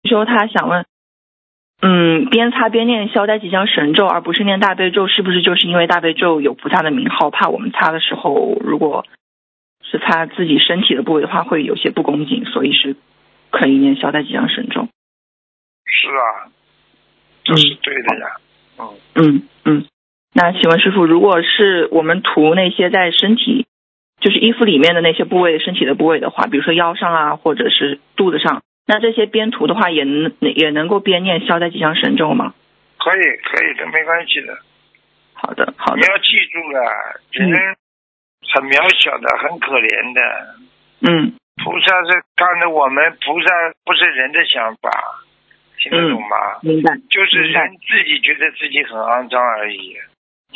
说他想问，边擦边念消灾吉祥神咒，而不是念大悲咒，是不是就是因为大悲咒有菩萨的名号，怕我们擦的时候，如果是擦自己身体的部位的话，会有些不恭敬，所以是可以念消灾吉祥神咒。 是啊，这是对的呀。 那请问师父，如果是我们涂那些在身体，就是衣服里面的那些部位，身体的部位的话，比如说腰上啊，或者是肚子上，那这些边涂的话也能够边念消灾吉祥神咒吗？ 可以的，没关系的。 好的。 你要记住了，人很渺小的，很可怜的。菩萨是看着我们，菩萨不是人的想法，听得懂吗？ 明白。 就是人自己觉得自己很肮脏而已。